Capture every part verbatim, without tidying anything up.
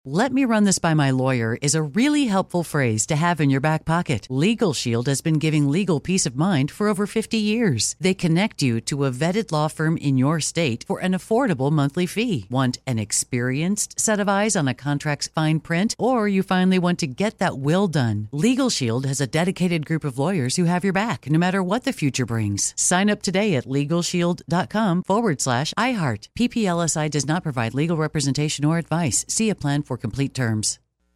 "Let me run this by my lawyer" is a really helpful phrase to have in your back pocket. Legal Shield has been giving legal peace of mind for over fifty years. They connect you to a vetted law firm in your state for an affordable monthly fee. Want an experienced set of eyes on a contract's fine print? Or you finally want to get that will done? Legal Shield has a dedicated group of lawyers who have your back, no matter what the future brings. Sign up today at LegalShield.com forward slash iHeart. P P L S I does not provide legal representation or advice. See a plan for complete terms.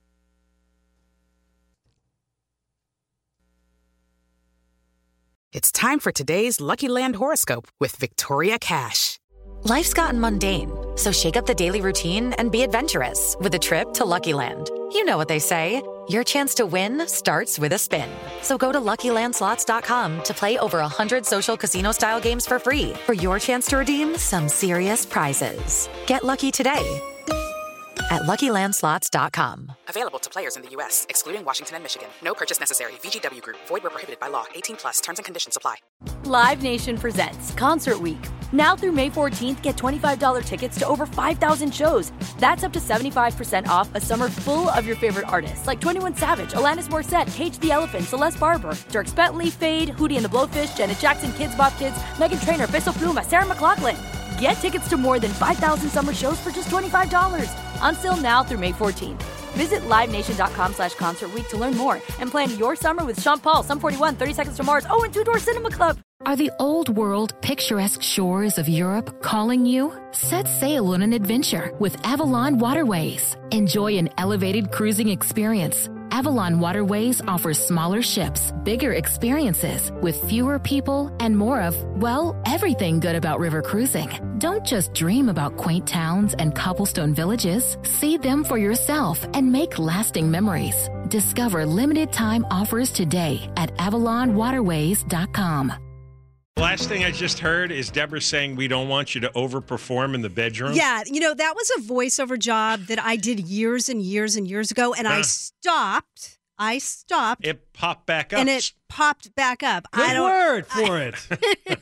It's time for today's Lucky Land horoscope with Victoria Cash. Life's gotten mundane, so shake up the daily routine and be adventurous with a trip to Lucky Land. You know what they say, your chance to win starts with a spin. So go to Lucky Land Slots dot com to play over one hundred social casino-style games for free for your chance to redeem some serious prizes. Get lucky today at Lucky Land Slots dot com. Available to players in the U S, excluding Washington and Michigan. No purchase necessary. V G W Group. Void where prohibited by law. eighteen plus. Terms and conditions apply. Live Nation presents Concert Week. Now through May fourteenth, get twenty-five dollars tickets to over five thousand shows. That's up to seventy-five percent off a summer full of your favorite artists like twenty-one Savage, Alanis Morissette, Cage the Elephant, Celeste Barber, Dierks Bentley, Fade, Hootie and the Blowfish, Janet Jackson, Kids Bop Kids, Meghan Trainor, Peso Pluma, Sarah McLachlan. Get tickets to more than five thousand summer shows for just twenty-five dollars. Until now through May fourteenth. Visit livenation.com slash concert week to learn more and plan your summer with Sean Paul, Sum forty-one, thirty Seconds to Mars, oh, and Two Door Cinema Club. Are the old world picturesque shores of Europe calling you? Set sail on an adventure with Avalon Waterways. Enjoy an elevated cruising experience. Avalon Waterways offers smaller ships, bigger experiences, with fewer people and more of, well, everything good about river cruising. Don't just dream about quaint towns and cobblestone villages. See them for yourself and make lasting memories. Discover limited time offers today at avalon waterways dot com. Last thing I just heard is Deborah saying we don't want you to overperform in the bedroom. Yeah, you know, that was a voiceover job that I did years and years and years ago, and uh, I stopped. I stopped. It popped back up. And it popped back up. Good I don't, word for I, it.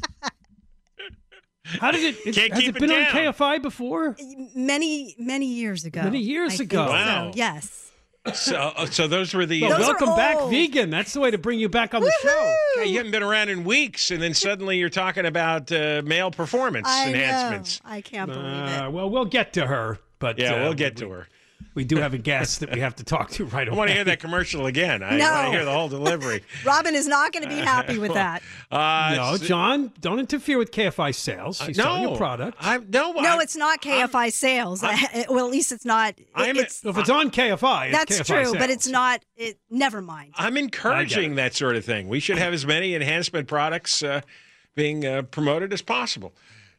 How did it? it Can't has keep it been it on K F I before? Many, many years ago. Many years I ago. think Wow. So, yes. So, so those were the. Well, Those welcome are back, old. Vegan. That's the way to bring you back on the show. Yeah, you haven't been around in weeks, and then suddenly you're talking about uh, male performance I enhancements. know. I can't believe Uh, it. well, we'll get to her, but Yeah, uh, we'll get we, to her. We do have a guest that we have to talk to right I away. want to hear that commercial again. I No. want to hear the whole delivery. Robin is not going to be happy with that. Uh, No, so- John, don't interfere with K F I sales. She's no, selling a product. I, no, No, I, it's not K F I sales. Well, at least it's not. I'm- It's, if it's on K F I, it's that's K F I true, but sales. it's not. It. Never mind. I'm encouraging that sort of thing. We should have as many enhancement products uh, being uh, promoted as possible.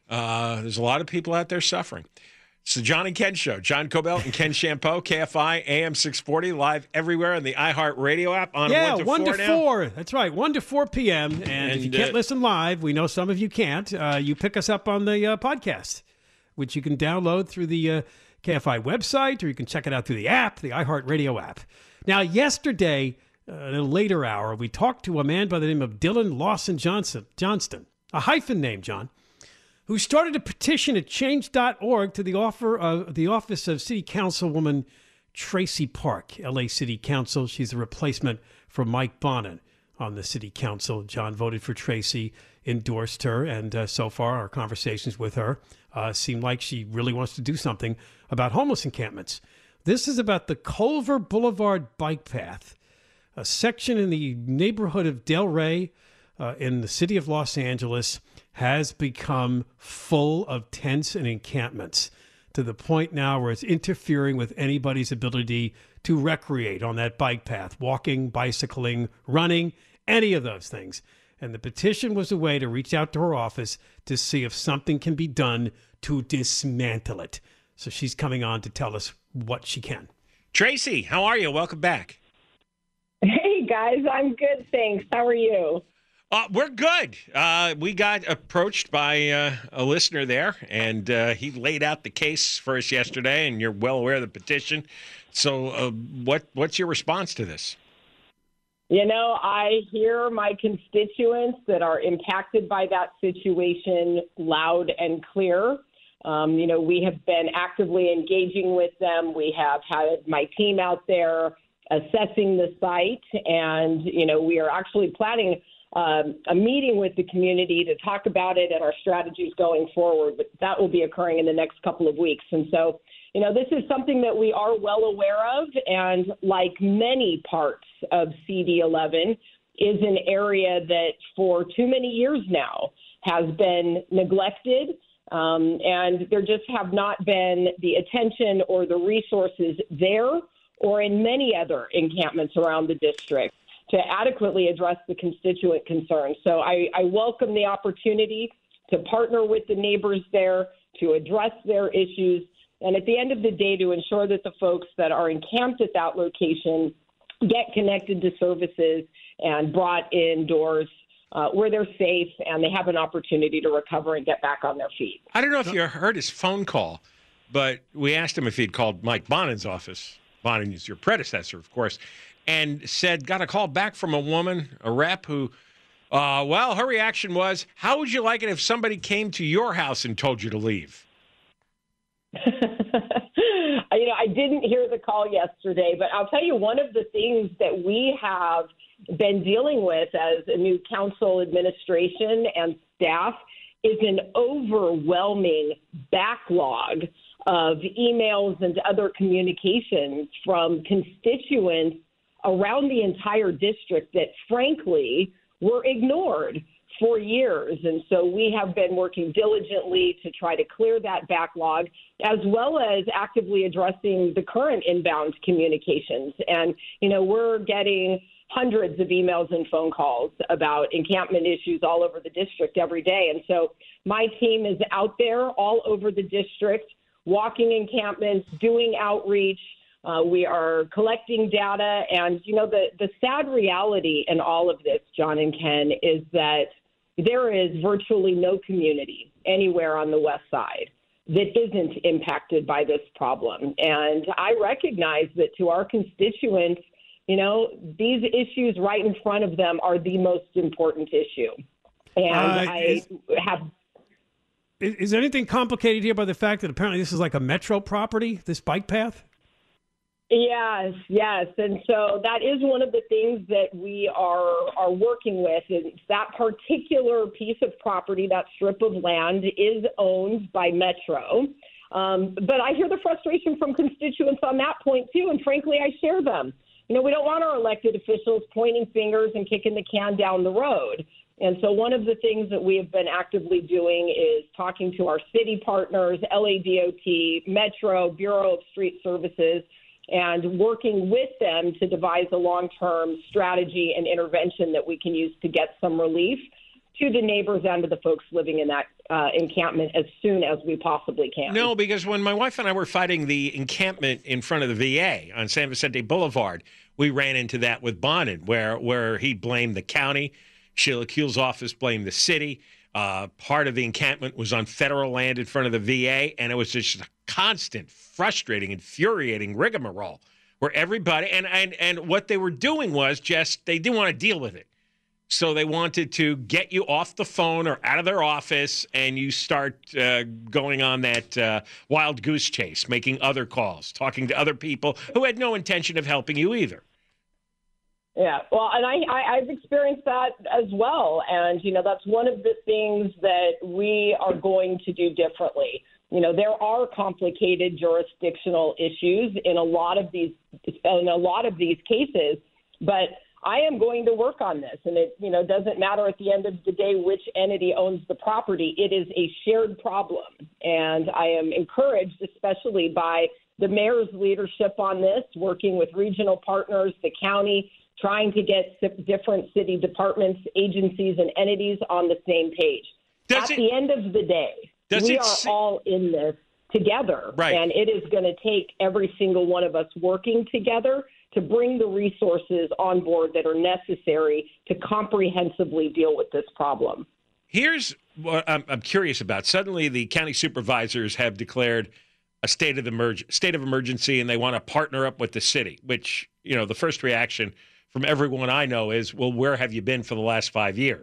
Uh, there's a lot of people out there suffering. It's the John and Ken Show. John Cobelt and Ken Shampoo, K F I, A M six forty, live everywhere on the iHeart Radio app on Yeah, one to one four to now. four. That's right, one to four p.m. And, And, if you can't uh, listen live, we know some of you can't. Uh, you pick us up on the uh, podcast, which you can download through the uh, K F I website, or you can check it out through the app, the iHeart Radio app. Now, yesterday, uh, in a later hour, we talked to a man by the name of Dylan Lawson Johnson, Johnston, a hyphen name, John, who started a petition at change dot org to the offer of the office of City Councilwoman Tracy Park, L A City Council. She's a replacement for Mike Bonin on the City Council. John voted for Tracy, endorsed her, and uh, so far our conversations with her uh, seem like she really wants to do something about homeless encampments. This is about the Culver Boulevard bike path, a section in the neighborhood of Del Rey uh, in the city of Los Angeles has become full of tents and encampments to the point now where it's interfering with anybody's ability to recreate on that bike path, walking, bicycling, running, any of those things. And the petition was a way to reach out to her office to see if something can be done to dismantle it. So she's coming on to tell us what she can. Tracy, how are you? Welcome back. Hey, guys. I'm good, thanks. How are you? Uh, we're good. Uh, we got approached by uh, a listener there, and uh, he laid out the case for us yesterday, and you're well aware of the petition. So uh, what what's your response to this? You know, I hear my constituents that are impacted by that situation loud and clear. Um, you know, we have been actively engaging with them. We have had my team out there assessing the site, and, you know, we are actually planning um, a meeting with the community to talk about it and our strategies going forward. But that will be occurring in the next couple of weeks. And so, you know, this is something that we are well aware of, and like many parts of C D eleven, is an area that for too many years now has been neglected, um, and there just have not been the attention or the resources there or in many other encampments around the district to adequately address the constituent concerns. So I, I welcome the opportunity to partner with the neighbors there to address their issues, and at the end of the day, to ensure that the folks that are encamped at that location get connected to services and brought indoors uh, where they're safe and they have an opportunity to recover and get back on their feet. I don't know if you heard his phone call, but we asked him if he'd called Mike Bonin's office. Bonin is your predecessor, of course, and said, got a call back from a woman, a rep, who, uh, well, her reaction was, how would you like it if somebody came to your house and told you to leave? You know, I didn't hear the call yesterday, but I'll tell you one of the things that we have been dealing with as a new council administration and staff is an overwhelming backlog of emails and other communications from constituents around the entire district that, frankly, were ignored for years. And so we have been working diligently to try to clear that backlog, as well as actively addressing the current inbound communications. And, you know, we're getting hundreds of emails and phone calls about encampment issues all over the district every day. And so my team is out there all over the district, walking encampments, doing outreach. Uh, we are collecting data. And, you know, the, the sad reality in all of this, John and Ken, is that there is virtually no community anywhere on the west side that isn't impacted by this problem. And I recognize that to our constituents, you know, these issues right in front of them are the most important issue. And uh, I is, have... Is, is anything complicated here by the fact that apparently this is like a metro property, this bike path? Yes, yes. And so that is one of the things that we are are working with. Is that particular piece of property, that strip of land, is owned by Metro. Um, but I hear the frustration from constituents on that point, too, and frankly, I share them. You know, we don't want our elected officials pointing fingers and kicking the can down the road. And so one of the things that we have been actively doing is talking to our city partners, L A D O T, Metro, Bureau of Street Services, and working with them to devise a long-term strategy and intervention that we can use to get some relief to the neighbors and to the folks living in that uh, encampment as soon as we possibly can. No, because when my wife and I were fighting the encampment in front of the V A on San Vicente Boulevard, we ran into that with Bonin, where, where he blamed the county. Sheila Kuehl's office blamed the city. Uh, part of the encampment was on federal land in front of the V A, and it was just a constant, frustrating, infuriating rigmarole where everybody, and, and, and what they were doing was just, they didn't want to deal with it. So they wanted to get you off the phone or out of their office, and you start uh, going on that uh, wild goose chase, making other calls, talking to other people who had no intention of helping you either. Yeah, well, and I, I, I've experienced that as well. And, you know, that's one of the things that we are going to do differently. You know, there are complicated jurisdictional issues in a lot of these in a lot of these cases, but I am going to work on this. And it, you know, doesn't matter at the end of the day which entity owns the property. It is a shared problem. And I am encouraged, especially by the mayor's leadership on this, working with regional partners, the county, trying to get different city departments, agencies, and entities on the same page. Does At it, the end of the day, we are se- all in this together, right. And it is going to take every single one of us working together to bring the resources on board that are necessary to comprehensively deal with this problem. Here's what I'm, I'm curious about. Suddenly, the county supervisors have declared a state of emerg- state of emergency, and they want to partner up with the city, which, you know, the first reaction from everyone I know is, well, where have you been for the last five years?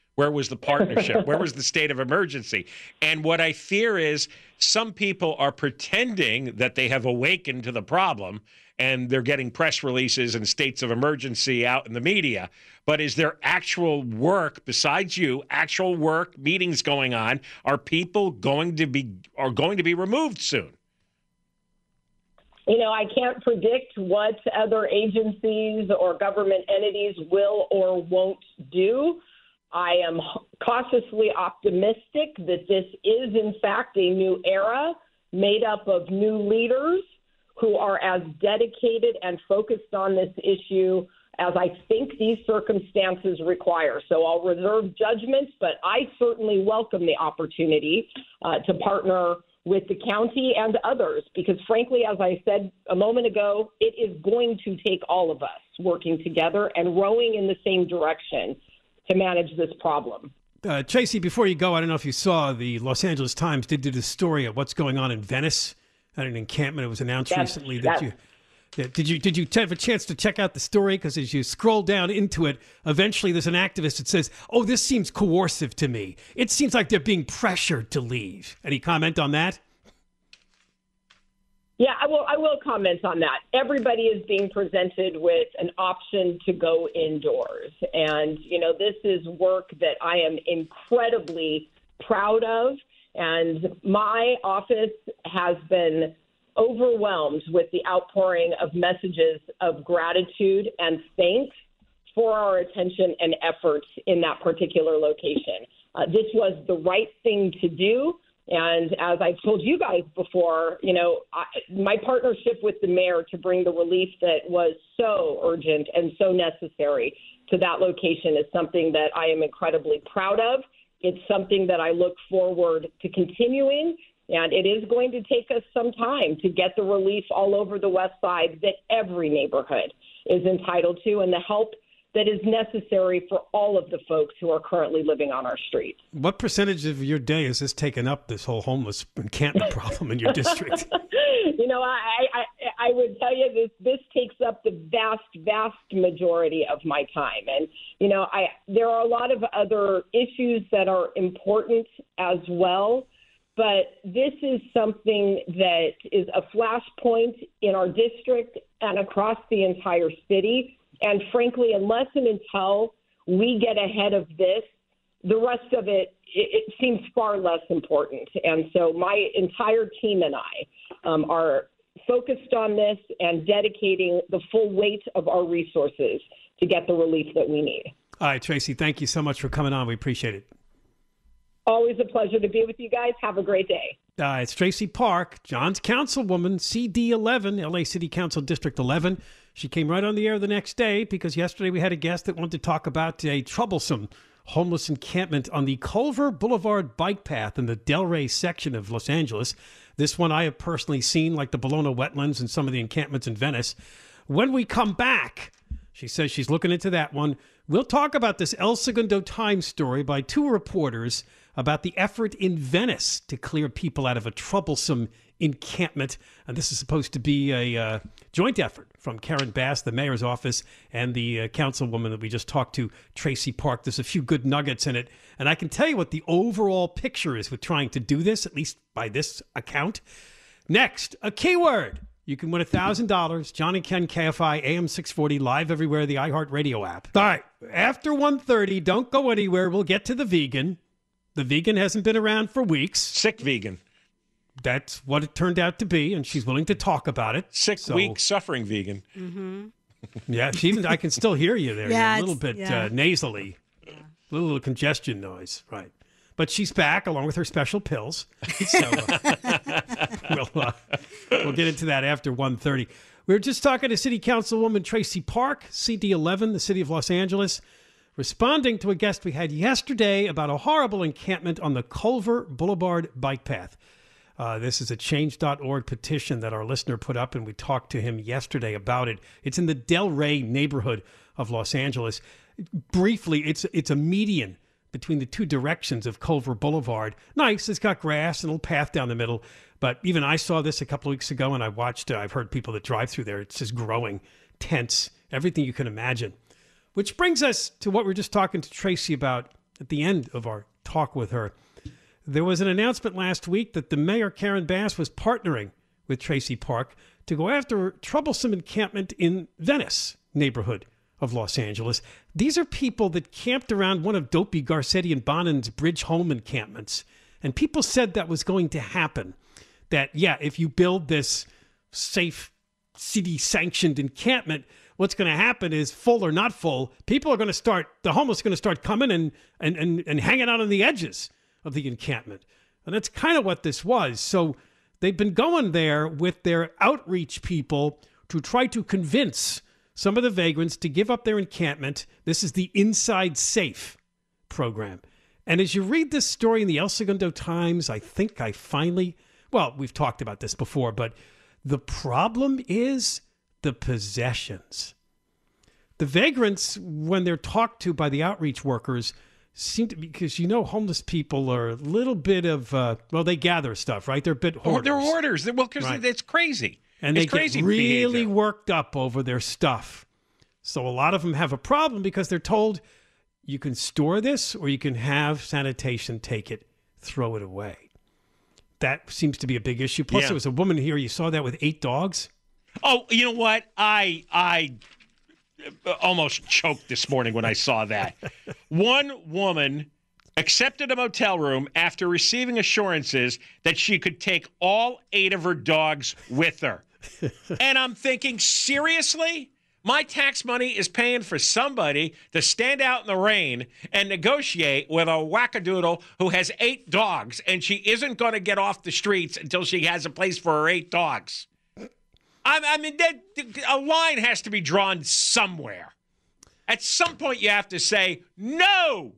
Where was the partnership? Where was the state of emergency? And what I fear is some people are pretending that they have awakened to the problem and they're getting press releases and states of emergency out in the media. But is there actual work besides you, actual work, meetings going on? Are people going to be are going to be removed soon? You know, I can't predict what other agencies or government entities will or won't do. I am cautiously optimistic that this is, in fact, a new era made up of new leaders who are as dedicated and focused on this issue as I think these circumstances require. So I'll reserve judgments, but I certainly welcome the opportunity uh, to partner with the county and others, because frankly, as I said a moment ago, it is going to take all of us working together and rowing in the same direction to manage this problem. Uh, Tracy, before you go, I don't know if you saw the Los Angeles Times did do the story of what's going on in Venice at an encampment. It was announced That's, recently that that's, you yeah, did you did you have a chance to check out the story? Because as you scroll down into it, eventually there's an activist that says, "Oh, this seems coercive to me. It seems like they're being pressured to leave." Any comment on that? Yeah, I will. I will comment on that. Everybody is being presented with an option to go indoors, and you know this is work that I am incredibly proud of. And my office has been overwhelmed with the outpouring of messages of gratitude and thanks for our attention and efforts in that particular location. Uh, this was the right thing to do. And as I've told you guys before, you know, I, my partnership with the mayor to bring the relief that was so urgent and so necessary to that location is something that I am incredibly proud of. It's something that I look forward to continuing, and it is going to take us some time to get the relief all over the West Side that every neighborhood is entitled to, and the help that is necessary for all of the folks who are currently living on our streets. What percentage of your day is this taken up, this whole homeless encampment problem in your district? You know, I, I I would tell you this this takes up the vast, vast majority of my time. And, you know, I there are a lot of other issues that are important as well. But this is something that is a flashpoint in our district and across the entire city. And frankly, unless and until we get ahead of this, the rest of it, it, it seems far less important. And so my entire team and I um, are focused on this and dedicating the full weight of our resources to get the relief that we need. All right, Tracy, thank you so much for coming on. We appreciate it. Always a pleasure to be with you guys. Have a great day. Uh, it's Tracy Park, John's councilwoman, C D eleven, L A City Council District eleven. She came right on the air the next day because yesterday we had a guest that wanted to talk about a troublesome homeless encampment on the Culver Boulevard bike path in the Delray section of Los Angeles. This one I have personally seen, like the Bologna wetlands and some of the encampments in Venice. When we come back, she says she's looking into that one. We'll talk about this El Segundo Times story by two reporters about the effort in Venice to clear people out of a troublesome encampment. And this is supposed to be a uh, joint effort from Karen Bass, the mayor's office, and the uh, councilwoman that we just talked to, Tracy Park. There's a few good nuggets in it. And I can tell you what the overall picture is with trying to do this, at least by this account. Next, a keyword. You can win one thousand dollars. John and Ken, K F I, A M six forty, live everywhere, the iHeartRadio app. All right, after one thirty, don't go anywhere. We'll get to the vegan. The vegan hasn't been around for weeks. Sick vegan. That's what it turned out to be, and she's willing to talk about it. Sick, so, weak, suffering vegan. Mm-hmm. Yeah, she even I can still hear you there. Yeah, You're a little bit yeah. uh, nasally. Yeah. A little, little congestion noise, right. But she's back along with her special pills. So uh, we'll, uh, we'll get into that after one thirty. We were just talking to City Councilwoman Tracy Park, C D eleven, the City of Los Angeles, responding to a guest we had yesterday about a horrible encampment on the Culver Boulevard bike path. Uh, this is a change dot org petition that our listener put up, and we talked to him yesterday about it. It's in the Delray neighborhood of Los Angeles. Briefly, it's it's a median between the two directions of Culver Boulevard. Nice, it's got grass and a little path down the middle. But even I saw this a couple of weeks ago, and I watched, uh, I've heard people that drive through there. It's just growing, tents, everything you can imagine. Which brings us to what we were just talking to Tracy about at the end of our talk with her. There was an announcement last week that the mayor, Karen Bass, was partnering with Tracy Park to go after a troublesome encampment in Venice neighborhood of Los Angeles. These are people that camped around one of Dopey, Garcetti, and Bonin's Bridge Home encampments. And people said that was going to happen. That, yeah, if you build this safe, city-sanctioned encampment, what's going to happen is, full or not full, people are going to start, the homeless are going to start coming and, and, and, and hanging out on the edges of the encampment. And that's kind of what this was. So they've been going there with their outreach people to try to convince some of the vagrants to give up their encampment. This is the Inside Safe program. And as you read this story in the El Segundo Times, I think I finally, well, we've talked about this before, but the problem is the possessions. The vagrants, when they're talked to by the outreach workers, seem to be, because you know homeless people are a little bit of, uh, well, they gather stuff, right? They're a bit hoarders. They're hoarders. Well, because right. it's crazy. And it's they crazy get really behavior. worked up over their stuff. So a lot of them have a problem because they're told, you can store this or you can have sanitation take it, throw it away. That seems to be a big issue. Plus, Yeah. there was a woman here, you saw that with eight dogs. Oh, you know what? I I almost choked this morning when I saw that. One woman accepted a motel room after receiving assurances that she could take all eight of her dogs with her. And I'm thinking, seriously? My tax money is paying for somebody to stand out in the rain and negotiate with a wackadoodle who has eight dogs, and she isn't going to get off the streets until she has a place for her eight dogs. I, I mean, that, a line has to be drawn somewhere. At some point, you have to say, no,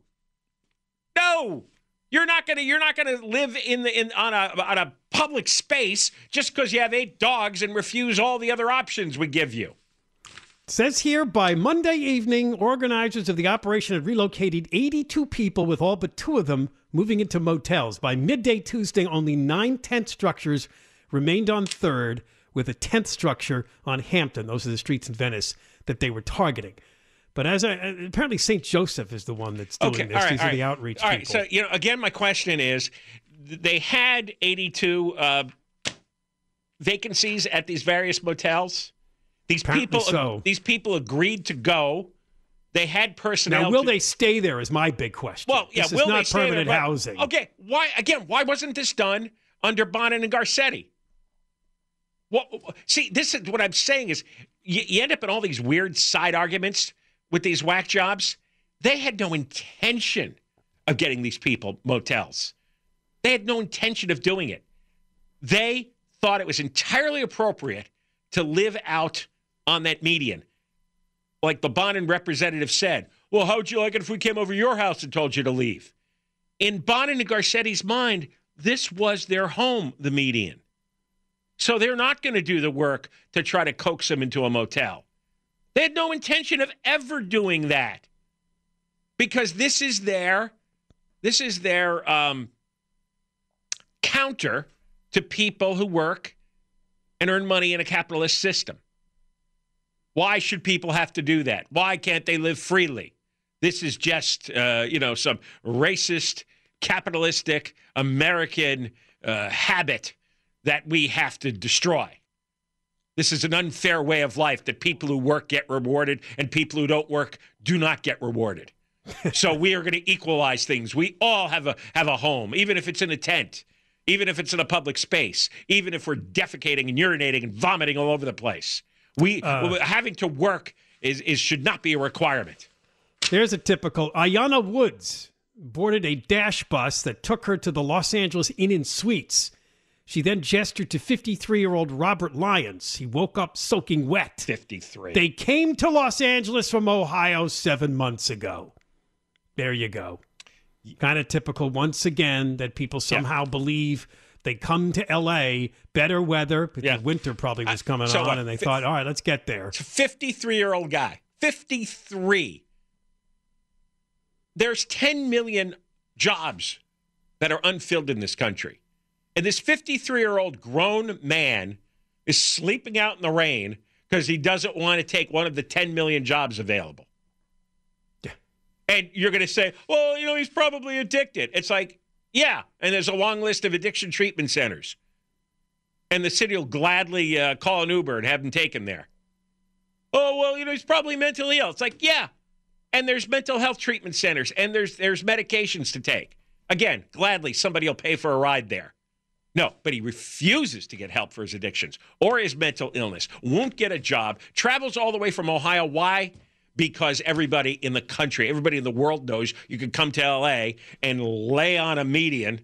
no. You're not gonna. You're not gonna live in the in on a on a public space just because you have eight dogs and refuse all the other options we give you. Says here, by Monday evening, organizers of the operation had relocated eighty-two people, with all but two of them moving into motels. By midday Tuesday, only nine tent structures remained on third, with a tenth structure on Hampton. Those are the streets in Venice that they were targeting. But as I, apparently Saint Joseph is the one that's doing Okay, this. all right, These all are right. the outreach all right, people. so, you know, again, my question is, they had eighty-two uh, vacancies at these various motels. These Apparently people, so. these people agreed to go. They had personnel. Now, will to, they stay there is my big question. Well, yeah, this will is not they stay there? permanent But- housing. Okay, why again? Why wasn't this done under Bonin and Garcetti? Well, see, this is what I'm saying is you, you end up in all these weird side arguments with these whack jobs. They had no intention of getting these people motels. They had no intention of doing it. They thought it was entirely appropriate to live out on that median. Like the Bonin representative said, well, how would you like it if we came over your house and told you to leave? In Bonin and Garcetti's mind, this was their home, the median. So they're not going to do the work to try to coax them into a motel. They had no intention of ever doing that because this is their, this is their um, counter to people who work and earn money in a capitalist system. Why should people have to do that? Why can't they live freely? This is just, uh, you know, some racist, capitalistic, American uh, habit that we have to destroy. This is an unfair way of life that people who work get rewarded and people who don't work do not get rewarded. So we are going to equalize things. We all have a have a home, even if it's in a tent, even if it's in a public space, even if we're defecating and urinating and vomiting all over the place. We Uh, having to work is, is should not be a requirement. There's a typical. Ayanna Woods boarded a dash bus that took her to the Los Angeles Inn and Suites. She then gestured to fifty-three-year-old Robert Lyons. He woke up soaking wet. fifty-three. They came to Los Angeles from Ohio seven months ago. There you go. Kind of typical once again that people somehow yeah. believe they come to L A, better weather, because yeah. winter probably was coming uh, so, on, uh, and they f- thought, all right, let's get there. It's a fifty-three-year-old guy. fifty-three. There's ten million jobs that are unfilled in this country. And this fifty-three-year-old grown man is sleeping out in the rain because he doesn't want to take one of the ten million jobs available. Yeah. And you're going to say, well, you know, he's probably addicted. It's like, yeah, and there's a long list of addiction treatment centers. And the city will gladly uh, call an Uber and have him taken there. Oh, well, you know, he's probably mentally ill. It's like, yeah, and there's mental health treatment centers, and there's there's medications to take. Again, gladly, somebody will pay for a ride there. No, but he refuses to get help for his addictions or his mental illness, won't get a job, travels all the way from Ohio. Why? Because everybody in the country, everybody in the world knows you can come to L A and lay on a median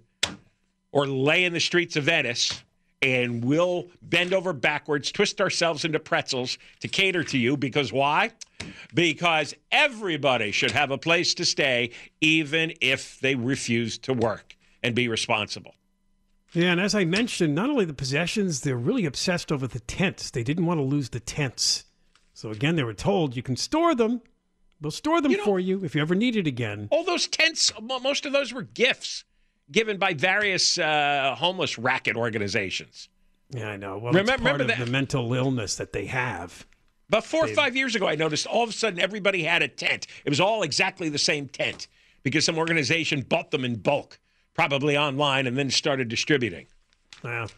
or lay in the streets of Venice, and we'll bend over backwards, twist ourselves into pretzels to cater to you. Because why? Because everybody should have a place to stay, even if they refuse to work and be responsible. Yeah, and as I mentioned, not only the possessions, they're really obsessed over the tents. They didn't want to lose the tents. So again, they were told you can store them. We'll store them you know, for you if you ever need it again. All those tents, most of those were gifts given by various uh, homeless racket organizations. Yeah, I know. Well, remember, it's part remember of that? the mental illness that they have. About four They've... or five years ago, I noticed all of a sudden everybody had a tent. It was all exactly the same tent because some organization bought them in bulk, probably online, and then started distributing. Wow.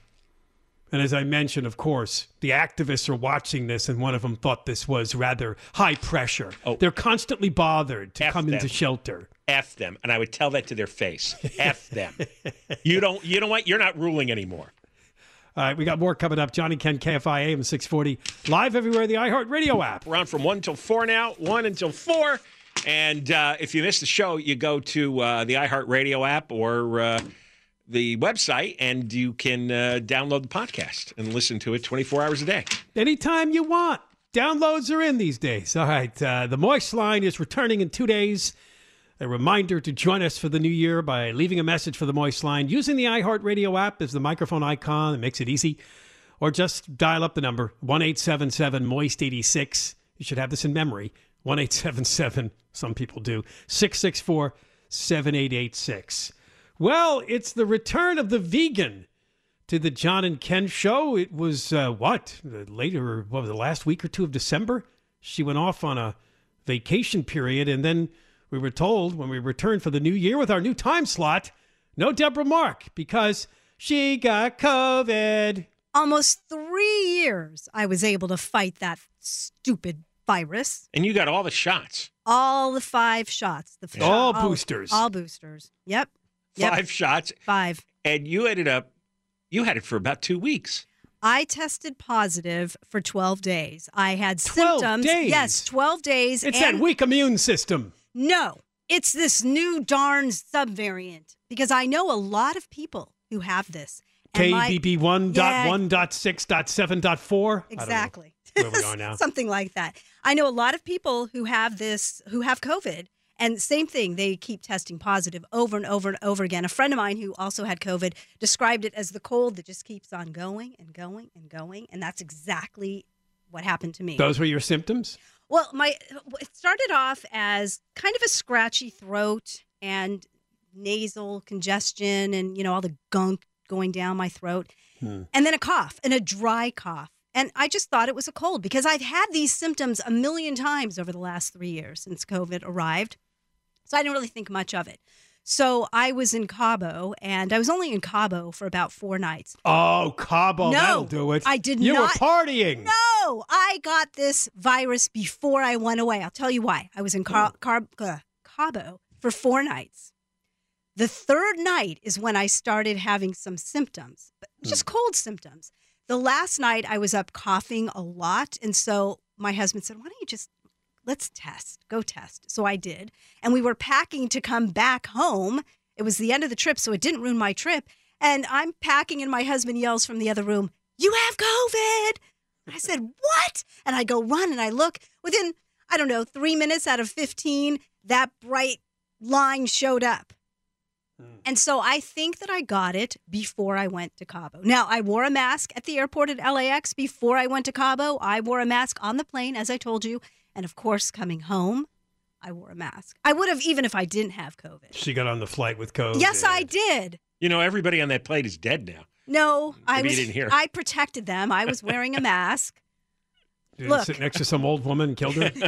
And as I mentioned, of course, the activists are watching this, and one of them thought this was rather high pressure. Oh. They're constantly bothered to F come them. into shelter. F them. And I would tell that to their face. F them. You don't, you know what? You're not ruling anymore. All right, we got more coming up. Johnny Ken, K F I A M six forty, live everywhere, the iHeartRadio app. We're on from one until four now, one until four. And uh, if you miss the show, you go to uh, the iHeartRadio app or uh, the website, and you can uh, download the podcast and listen to it twenty-four hours a day. Anytime you want. Downloads are in these days. All right, uh, the Moist Line is returning in two days. A reminder to join us for the new year by leaving a message for the Moist Line using the iHeartRadio app as the microphone icon. It makes it easy. Or just dial up the number, one eight seven seven moist eighty-six. You should have this in memory. one eight seven seven, some people do, six six four, seven eight eight six. Well, it's the return of the vegan to the John and Ken show. It was, uh, what, later, what was it, the last week or two of December? She went off on a vacation period, and then we were told when we returned for the new year with our new time slot, no Deborah Mark, because she got COVID. Almost three years I was able to fight that stupid virus. And you got all the shots. All the five shots. The f- all, all boosters. All boosters. Yep. yep. Five shots. Five. And you ended up, you had it for about two weeks. I tested positive for twelve days. I had twelve symptoms. Days. Yes, twelve days. It's and that weak immune system. No, it's this new darn subvariant, because I know a lot of people who have this. K B B one point one point six point seven point four Exactly. Where we are now. Something like that. I know a lot of people who have this, who have COVID, and same thing, they keep testing positive over and over and over again. A friend of mine who also had COVID described it as the cold that just keeps on going and going and going, and that's exactly what happened to me. Those were your symptoms? Well, my it started off as kind of a scratchy throat and nasal congestion and, you know, all the gunk going down my throat. Hmm. And then a cough and a dry cough. And I just thought it was a cold because I've had these symptoms a million times over the last three years since COVID arrived. So I didn't really think much of it. So I was in Cabo, and I was only in Cabo for about four nights. Oh, Cabo, no, that'll do it. I did you not. You were partying. No, I got this virus before I went away. I'll tell you why. I was in Car- Car- uh, Cabo for four nights. The third night is when I started having some symptoms, just hmm. cold symptoms. The last night I was up coughing a lot, and so my husband said, why don't you just, let's test, go test. So I did, and we were packing to come back home. It was the end of the trip, so it didn't ruin my trip, and I'm packing, and my husband yells from the other room, you have COVID! I said, what? And I go run, and I look. Within, I don't know, three minutes out of fifteen, that bright line showed up. And so I think that I got it before I went to Cabo. Now, I wore a mask at the airport at L A X before I went to Cabo. I wore a mask on the plane, as I told you. And, of course, coming home, I wore a mask. I would have even if I didn't have COVID. She got on the flight with COVID. Yes, I did. You know, everybody on that plane is dead now. No, Maybe I was. You didn't hear. I protected them. I was wearing a mask. Did Look. you sit next to some old woman and killed her?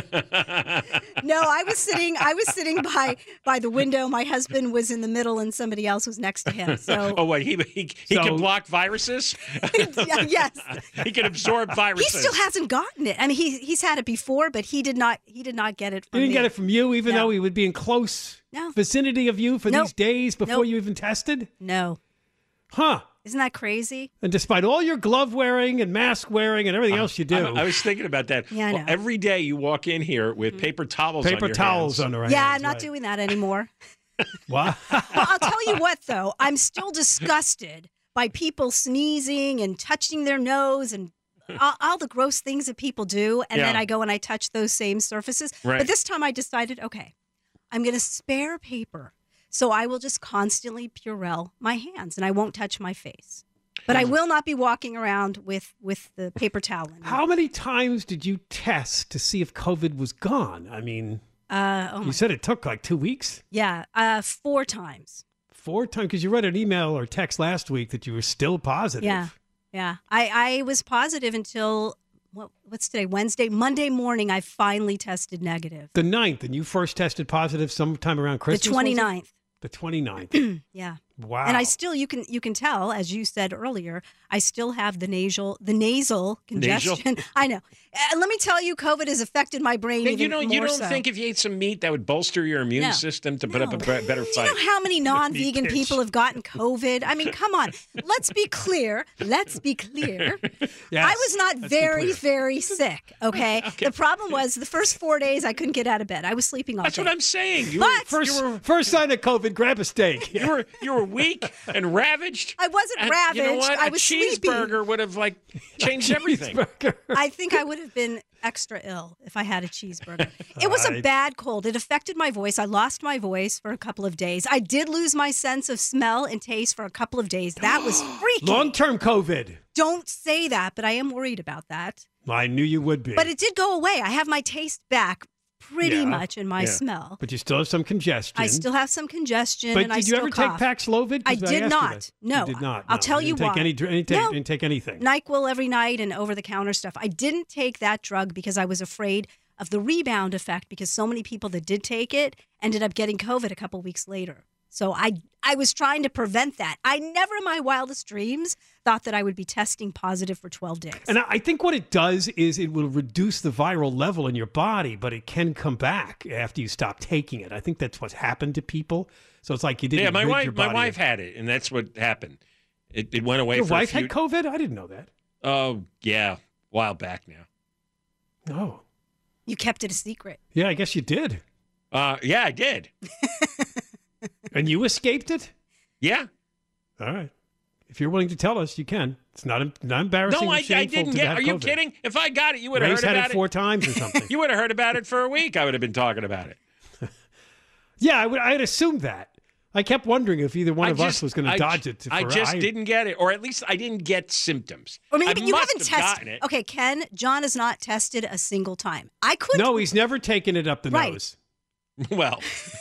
No, I was sitting. I was sitting by by the window. My husband was in the middle, and somebody else was next to him. So, Oh, wait, he he, he So- can block viruses? yeah, yes, He can absorb he viruses. still hasn't gotten it. I mean, he he's had it before, but he did not. He did not get it. He From didn't me. get it from you, even No. though he would be in close No. vicinity of you for Nope. these days before Nope. you even tested? No, Huh. isn't that crazy? And despite all your glove wearing and mask wearing and everything else you do, I, I was thinking about that. Yeah, I Well, know. Mm-hmm. every day you walk in here with paper towels on paper your towels hands. on the right. Yeah, I'm not doing that anymore. Wow. Well, I'll tell you what, though, I'm still disgusted by people sneezing and touching their nose and all, all the gross things that people do. And then Yeah. I go and I touch those same surfaces. Right. But this time I decided, okay, I'm going to spare paper. So I will just constantly Purell my hands and I won't touch my face. But I will not be walking around with, with the paper towel in. How many times did you test to see if COVID was gone? I mean, Uh, oh my, you said it took like two weeks? yeah, uh, four times. Four times? Because you read an email or text last week that you were still positive. Yeah, yeah. I, I was positive until, what, what's today, Wednesday? Monday morning, I finally tested negative. The ninth, and you first tested positive sometime around Christmas? The was it? twenty-ninth. The twenty-ninth. Yeah. Wow. And I still, you can you can tell, as you said earlier, I still have the nasal the nasal congestion. I know. And let me tell you, COVID has affected my brain. Hey, even you don't you more don't so. think if you ate some meat that would bolster your immune No. system to put up a No. be- better Do you fight? know how many non-vegan pitch. people have gotten COVID? I mean, come on. Let's be clear. Let's be clear. Yes, I was not let's be very, clear. very sick, okay? The problem was the first four days I couldn't get out of bed. I was sleeping all That's day. what I'm saying. You, But- were, First, you were first sign of COVID, grab a steak. you were you were weak and ravaged. I wasn't And ravaged. You know what? I a was sleepy. cheeseburger would have like changed everything. Cheeseburger. I think I would have been extra ill if I had a cheeseburger. It was a Right. bad cold. It affected my voice. I lost my voice for a couple of days. I did lose my sense of smell and taste for a couple of days. That was freaky. Long-term COVID. Don't say that, but I am worried about that. I knew you would be. But it did go away. I have my taste back pretty Yeah. much in my Yeah. smell. But you still have some congestion. I still have some congestion But and did I you still ever cough. take Paxlovid? 'Cause I did asked you not. that. No. You did not. I'll No. tell you you didn't take why. Any, dr- any take, No. didn't take anything. NyQuil every night and over-the-counter stuff. I didn't take that drug because I was afraid of the rebound effect because so many people that did take it ended up getting COVID a couple weeks later. So I I was trying to prevent that. I never in my wildest dreams thought that I would be testing positive for twelve days. And I I think what it does is it will reduce the viral level in your body, but it can come back after you stop taking it. I think that's what's happened to people. So it's like you didn't Yeah, my rid wife your my body wife of- had it, and that's what happened. It it went away Your for wife a few. had COVID? I didn't know that. Oh yeah, a while back now. Oh. You kept it a secret. Yeah, I guess you did. Uh, yeah, I did. And you escaped it? Yeah. All right. If you're willing to tell us, you can. It's not, not embarrassing. No, or I, I shameful didn't to get. have Are you COVID. kidding? If I got it, you would have Ray's heard had about it four times or something. You would have heard about it for a week. I would have been talking about it. Yeah, I would. I had assumed that. I kept wondering if either one I of just- us was going to I dodge ju- it. I for- just didn't get it, or at least I didn't get symptoms. Or maybe I you must haven't have tested. gotten it. Okay, Ken, John has not tested a single time. I couldn't. No, he's never taken it up the Right. nose. Well,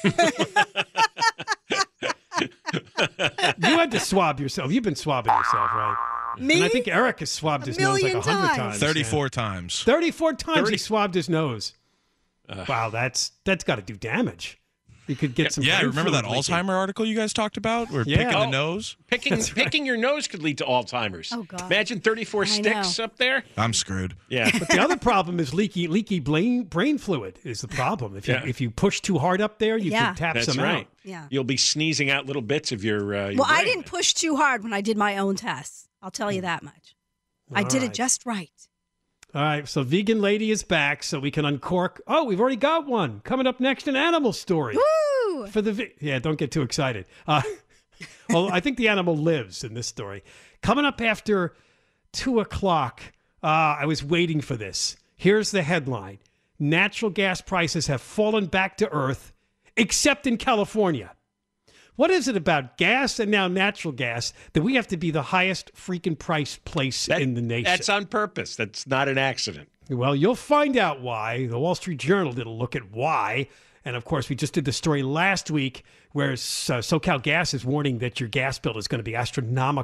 You had to swab yourself. You've been swabbing yourself, right? Me? And I think Eric has swabbed A his nose like a million hundred times. times. thirty-four times. thirty-four times thirty he swabbed his nose. Wow, that's that's got to do damage. You could get some. Yeah, brain remember that fluid leaking. Alzheimer article you guys talked about? Where Yeah. picking Oh. the nose? picking picking your nose could lead to Alzheimer's. Oh, God. Imagine thirty-four I sticks know. up there. I'm screwed. Yeah. But the other problem is leaky leaky brain brain fluid is the problem. If you Yeah. if you push too hard up there, you Yeah. can tap That's some right. out. Yeah. You'll be sneezing out little bits of your. Uh, your Well, I brain. didn't push too hard when I did my own tests. I'll tell you that much. I All did it right. just right. All right, so Vegan Lady is back, so we can uncork. Oh, we've already got one coming up next. An animal story Woo! for the ve- yeah. Don't get too excited. Uh, well, I think the animal lives in this story. Coming up after two o'clock. Uh, I was waiting for this. Here's the headline: Natural gas prices have fallen back to earth, except in California. What is it about gas and now natural gas that we have to be the highest freaking price place That- in the nation? That's on purpose. That's not an accident. Well, you'll find out why. The Wall Street Journal did a look at why. And of course, we just did the story last week where uh, SoCal Gas is warning that your gas bill is going to be astronomical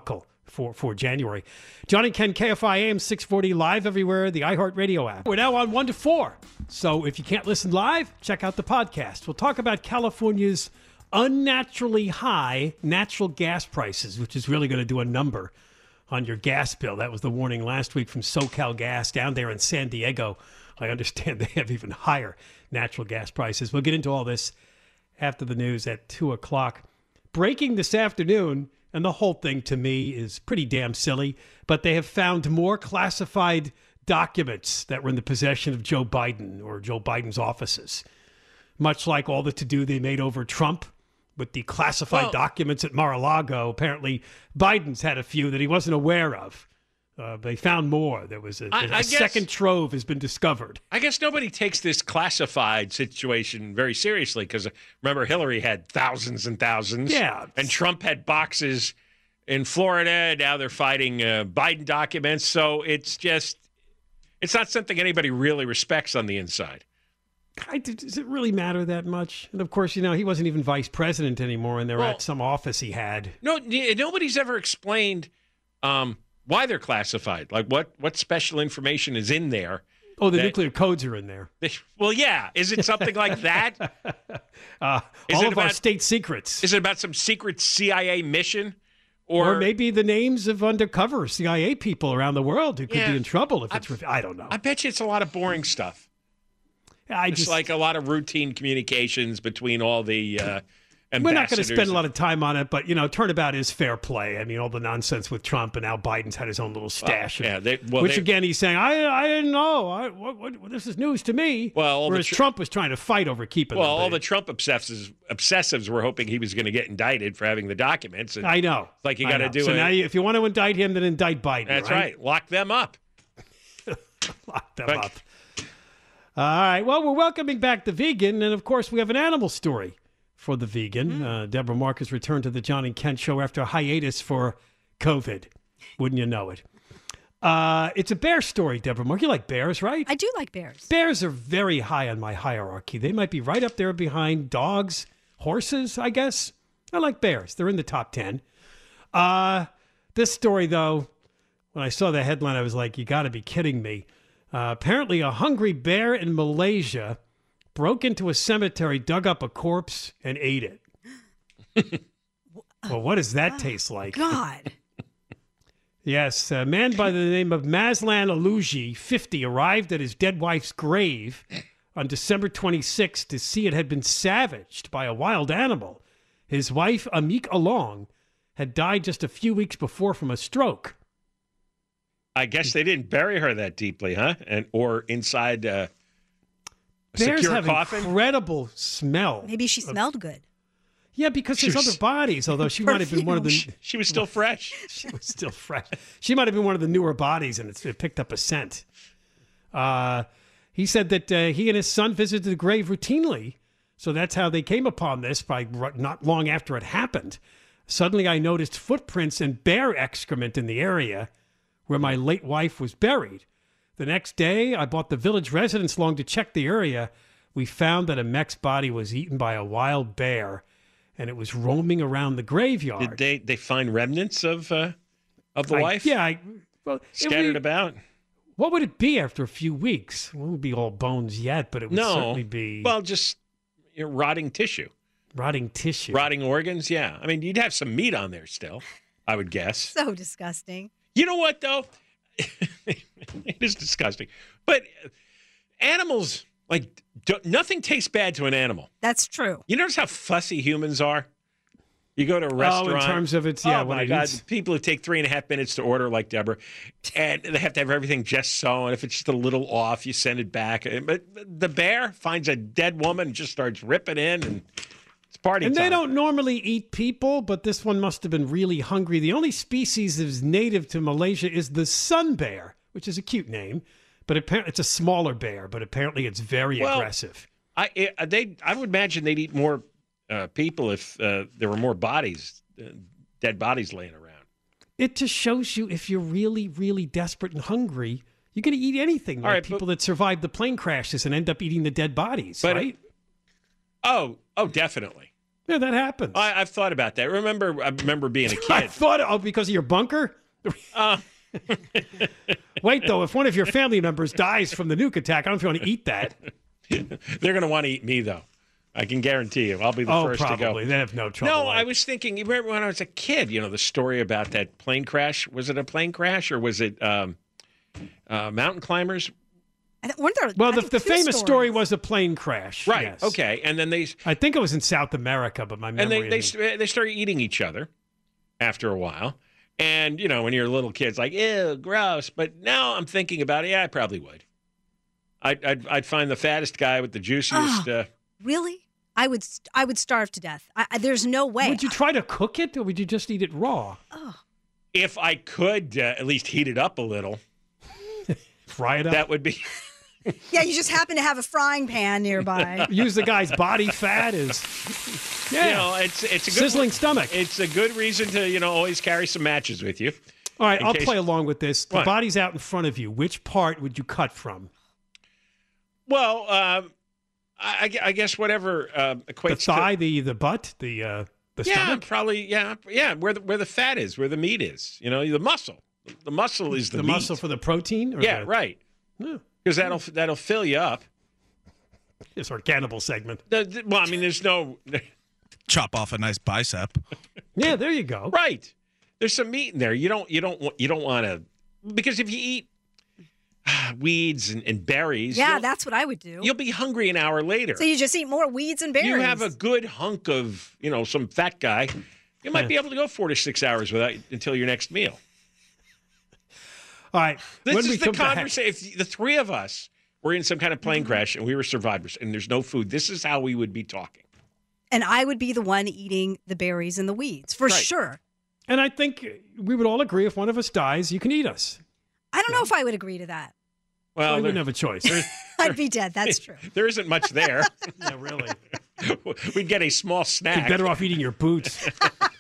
for, for January. John and Ken, K F I A M six forty, live everywhere, the iHeartRadio app. We're now on one to four. So if you can't listen live, check out the podcast. We'll talk about California's unnaturally high natural gas prices, which is really going to do a number on your gas bill. That was the warning last week from SoCal Gas down there in San Diego. I understand they have even higher natural gas prices. We'll get into all this after the news at two o'clock. Breaking this afternoon, and the whole thing to me is pretty damn silly, but they have found more classified documents that were in the possession of Joe Biden or Joe Biden's offices, much like all the to-do they made over Trump with the classified well, documents at Mar-a-Lago. Apparently, Biden's had a few that he wasn't aware of. Uh, they found more. There was a, I, a I second guess, trove has been discovered. I guess nobody takes this classified situation very seriously because, remember, Hillary had thousands and thousands. Yeah. And Trump had boxes in Florida. Now they're fighting uh, Biden documents. So it's just, it's not something anybody really respects on the inside. I, does it really matter that much? And, of course, you know, he wasn't even vice president anymore, and they're well, at some office he had. No, nobody's ever explained um, why they're classified. Like, what, what special information is in there? Oh, the that, nuclear codes are in there. They, well, yeah. Is it something like that? uh, is all it of about, our state secrets. Is it about some secret C I A mission? Or, or maybe the names of undercover C I A people around the world who could yeah, be in trouble if it's... I, I don't know. I bet you it's a lot of boring stuff. I It's just, like a lot of routine communications between all the uh, ambassadors. We're not going to spend a lot of time on it, but, you know, turnabout is fair play. I mean, all the nonsense with Trump, and now Biden's had his own little stash. Well, yeah, they, well, which, they, again, he's saying, I I didn't know. I, what, what, this is news to me. Well, all Whereas the tr- Trump was trying to fight over keeping Well, them. all the Trump obsessives, obsessives were hoping he was going to get indicted for having the documents. And I know. It's like you I got to know. do so it. So now, you, if you want to indict him, then indict Biden. That's right. right. Lock them up. Lock them but, up. All right. Well, we're welcoming back the vegan, and of course, we have an animal story for the vegan. Mm. Uh, Deborah Marcus returned to the John and Ken show after a hiatus for COVID. Wouldn't you know it? Uh, it's a bear story, Deborah Marcus. You like bears, right? I do like bears. Bears are very high on my hierarchy. They might be right up there behind dogs, horses, I guess. I like bears. They're in the top ten. Uh, this story, though, when I saw the headline, I was like, you got to be kidding me. Uh, apparently, a hungry bear in Malaysia broke into a cemetery, dug up a corpse, and ate it. Well, what does that oh, taste like? God. Yes, a man by the name of Mazlan Aluji, fifty, arrived at his dead wife's grave on December twenty-sixth to see it had been savaged by a wild animal. His wife, Amik Along, had died just a few weeks before from a stroke. I guess they didn't bury her that deeply, huh? And or inside uh, a Bears secure have coffin. Incredible smell. Maybe she smelled good. Yeah, because there's was, other bodies. Although she might have been one of the. She, she was still fresh. She was still fresh. She might have been one of the newer bodies, and it picked up a scent. Uh, he said that uh, he and his son visited the grave routinely, so that's how they came upon this. By not long after it happened, suddenly I noticed footprints and bear excrement in the area where my late wife was buried. The next day, I brought the village residents along to check the area. We found that a mech's body was eaten by a wild bear, and it was roaming around the graveyard. Did they they find remnants of uh, of the I, wife? Yeah, I, well, scattered it, about. What would it be after a few weeks? It wouldn't be all bones yet, but it would no. certainly be well, just you know, rotting tissue, rotting tissue, rotting organs. Yeah, I mean, you'd have some meat on there still, I would guess. So disgusting. You know what, though? It is disgusting. But animals, like, do, nothing tastes bad to an animal. That's true. You notice how fussy humans are? You go to a restaurant. Oh, in terms of its, yeah. Oh, my God. Eats. People who take three and a half minutes to order, like Deborah, and they have to have everything just so. And if it's just a little off, you send it back. But the bear finds a dead woman and just starts ripping in, and it's party and time. They don't normally eat people, but this one must have been really hungry. The only species that is native to Malaysia is the sun bear, which is a cute name, but apparently it's a smaller bear, but apparently it's very well, aggressive. I it, they I would imagine they'd eat more uh, people if uh, there were more bodies, uh, dead bodies laying around. It just shows you if you're really, really desperate and hungry, you're going to eat anything. Like right, people but, that survive the plane crashes and end up eating the dead bodies, but, right? Oh, oh, definitely. Yeah, that happens. I, I've thought about that. Remember, I remember being a kid. I thought, oh, because of your bunker? Uh, Wait, though, if one of your family members dies from the nuke attack, I don't know if you want to eat that. They're going to want to eat me, though. I can guarantee you. I'll be the oh, first probably. to go. They have no trouble. No, like. I was thinking, you remember when I was a kid, you know, the story about that plane crash? Was it a plane crash or was it um, uh, mountain climbers? I th- weren't there, well, I the, think the two famous stories. story was a plane crash. Right. Yes. Okay. And then they... I think it was in South America, but my memory... And they, they, they started eating each other after a while. And, you know, when you're a little kid, it's like, ew, gross. But now I'm thinking about it. Yeah, I probably would. I'd, I'd, I'd find the fattest guy with the juiciest... Oh, uh, really? I would st- I would starve to death. I, I, there's no way. Would you try to cook it, or would you just eat it raw? Oh. If I could uh, at least heat it up a little. Fry it up? That would be... Yeah, you just happen to have a frying pan nearby. Use the guy's body fat as... Yeah, you know, it's, it's a good sizzling stomach. It's a good reason to, you know, always carry some matches with you. All right, I'll case... play along with this. The what? body's out in front of you. Which part would you cut from? Well, um, I, I guess whatever uh, equates the thigh, to... the the butt, the uh, the yeah, stomach? probably, yeah, yeah, where the, where the fat is, where the meat is. You know, the muscle. The muscle is the, the meat. muscle for the protein? Or yeah, the... right. Yeah. Because that'll, that'll fill you up. It's our cannibal segment. The, the, well, I mean, there's no... Chop off a nice bicep. Yeah, there you go. Right. There's some meat in there. You don't you don't you don't want to, because if you eat weeds and, and berries, Yeah, that's what I would do. You'll be hungry an hour later. So you just eat more weeds and berries. You have a good hunk of, you know, some fat guy. You might be able to go four to six hours without until your next meal. All right. This when we is the come back- conversation. If the three of us were in some kind of plane crash and we were survivors and there's no food, this is how we would be talking. And I would be the one eating the berries and the weeds, for Right. sure. And I think we would all agree if one of us dies, you can eat us. I don't know if I would agree to that. Well, we there, wouldn't have a choice. I'd be dead. That's true. there isn't much there. Yeah, really. We'd get a small You're snack. better off eating your boots.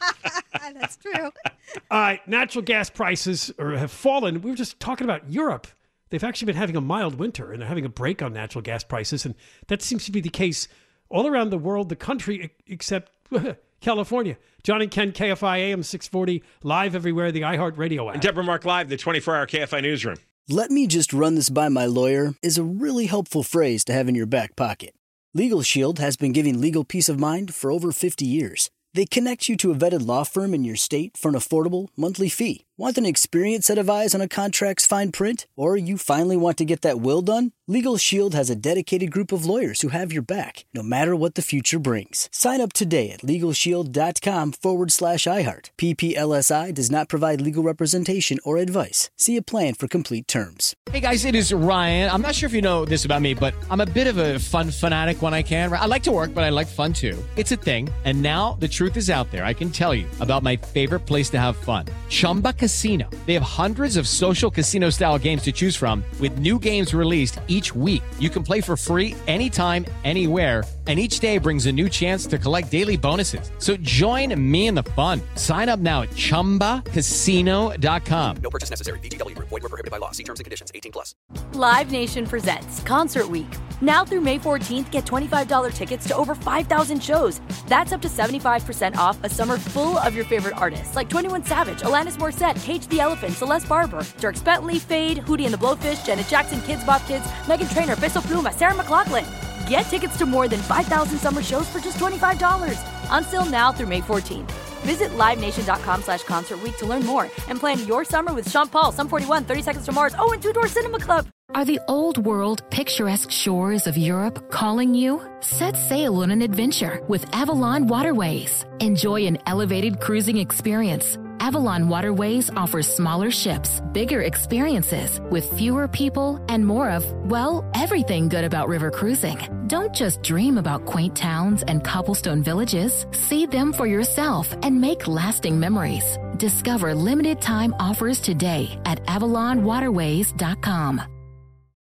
That's true. All right, natural gas prices are, have fallen. We were just talking about Europe. They've actually been having a mild winter, and they're having a break on natural gas prices, and that seems to be the case all around the world, the country, e- except California. John and Ken, K F I A M six forty, live everywhere, the iHeartRadio app. And Deborah Mark Live, the twenty-four hour K F I newsroom. Let me just run this by my lawyer is a really helpful phrase to have in your back pocket. Legal Shield has been giving legal peace of mind for over fifty years. They connect you to a vetted law firm in your state for an affordable monthly fee. Want an experienced set of eyes on a contract's fine print? Or you finally want to get that will done? Legal Shield has a dedicated group of lawyers who have your back, no matter what the future brings. Sign up today at LegalShield.com forward slash iHeart. P P L S I does not provide legal representation or advice. See a plan for complete terms. Hey guys, it is Ryan. I'm not sure if you know this about me, but I'm a bit of a fun fanatic when I can. I like to work, but I like fun too. It's a thing. And now the truth is out there. I can tell you about my favorite place to have fun. Chumba Casino. They have hundreds of social casino style games to choose from with new games released each week. You can play for free anytime, anywhere. And each day brings a new chance to collect daily bonuses. So join me in the fun. Sign up now at chumba casino dot com. No purchase necessary. V G W Group. Void where prohibited by law. See terms and conditions. eighteen plus. Live Nation presents Concert Week. Now through May fourteenth, get twenty-five dollars tickets to over five thousand shows. That's up to seventy-five percent off a summer full of your favorite artists like twenty-one Savage, Alanis Morissette, Cage the Elephant, Celeste Barber, Dierks Bentley, Fade, Hootie and the Blowfish, Janet Jackson, Kids Bop Kids, Meghan Trainor, Peso Pluma, Sarah McLachlan. Get tickets to more than five thousand summer shows for just twenty-five dollars. Until now through May fourteenth. Visit livenation.com slash concert week to learn more and plan your summer with Sean Paul, Sum forty-one, thirty Seconds to Mars, oh, and Two Door Cinema Club. Are the old world picturesque shores of Europe calling you? Set sail on an adventure with Avalon Waterways. Enjoy an elevated cruising experience. Avalon Waterways offers smaller ships, bigger experiences, with fewer people and more of, well, everything good about river cruising. Don't just dream about quaint towns and cobblestone villages. See them for yourself and make lasting memories. Discover limited time offers today at avalon waterways dot com.